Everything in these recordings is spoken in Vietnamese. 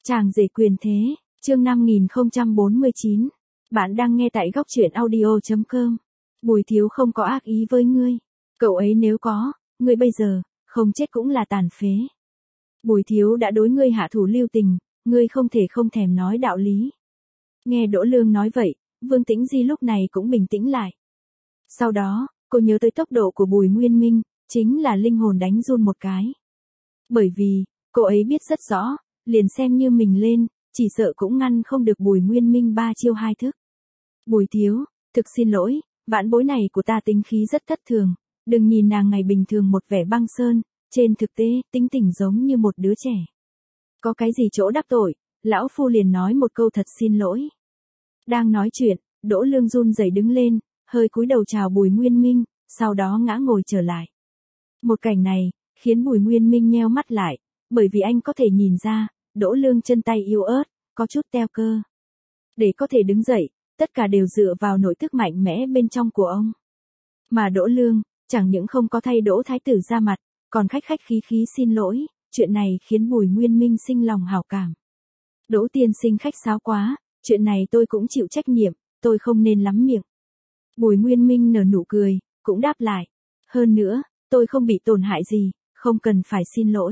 Chàng rể quyền thế, chương 5049. Bạn đang nghe tại góc truyện audio.com. Bùi Thiếu không có ác ý với ngươi. Cậu ấy nếu có, ngươi bây giờ, không chết cũng là tàn phế. Bùi Thiếu đã đối ngươi hạ thủ lưu tình, ngươi không thể không thèm nói đạo lý. Nghe Đỗ Lương nói vậy, Vương Tĩnh Di lúc này cũng bình tĩnh lại. Sau đó, cô nhớ tới tốc độ của Bùi Nguyên Minh, chính là linh hồn đánh run một cái. Bởi vì, cô ấy biết rất rõ, liền xem như mình lên, chỉ sợ cũng ngăn không được Bùi Nguyên Minh 3 chiêu 2 thức. Bùi Thiếu, thực xin lỗi, vãn bối này của ta tính khí rất thất thường, đừng nhìn nàng ngày bình thường một vẻ băng sơn, trên thực tế, tính tình giống như một đứa trẻ. Có cái gì chỗ đắc tội, lão phu liền nói một câu thật xin lỗi. Đang nói chuyện, Đỗ Lương run rẩy đứng lên, hơi cúi đầu chào Bùi Nguyên Minh, sau đó ngã ngồi trở lại. Một cảnh này, khiến Bùi Nguyên Minh nheo mắt lại, bởi vì anh có thể nhìn ra, Đỗ Lương chân tay yếu ớt, có chút teo cơ. Để có thể đứng dậy, tất cả đều dựa vào nội tức mạnh mẽ bên trong của ông. Mà Đỗ Lương, chẳng những không có thay Đỗ Thái tử ra mặt, còn khách khách khí khí xin lỗi, chuyện này khiến Bùi Nguyên Minh sinh lòng hảo cảm. Đỗ tiên sinh khách sáo quá, chuyện này tôi cũng chịu trách nhiệm, tôi không nên lắm miệng. Bùi Nguyên Minh nở nụ cười, cũng đáp lại. Hơn nữa, tôi không bị tổn hại gì, không cần phải xin lỗi.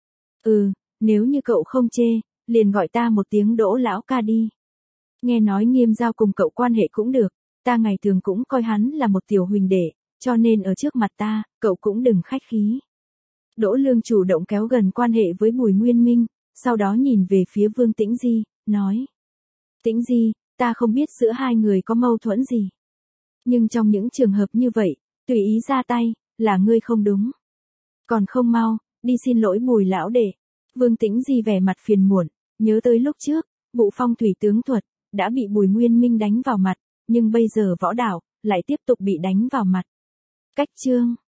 Nếu như cậu không chê, liền gọi ta một tiếng Đỗ lão ca đi. Nghe nói Nghiêm Giao cùng cậu quan hệ cũng được, ta ngày thường cũng coi hắn là một tiểu huỳnh đệ, cho nên ở trước mặt ta, cậu cũng đừng khách khí. Đỗ Lương chủ động kéo gần quan hệ với Bùi Nguyên Minh, sau đó nhìn về phía Vương Tĩnh Di, nói. Tĩnh Di, ta không biết giữa hai người có mâu thuẫn gì. Nhưng trong những trường hợp như vậy, tùy ý ra tay, là ngươi không đúng. Còn không mau, đi xin lỗi Bùi lão đệ. Vương Tĩnh Di vẻ mặt phiền muộn, nhớ tới lúc trước, vụ phong thủy tướng thuật, đã bị Bùi Nguyên Minh đánh vào mặt, nhưng bây giờ võ đạo, lại tiếp tục bị đánh vào mặt. Cách chương.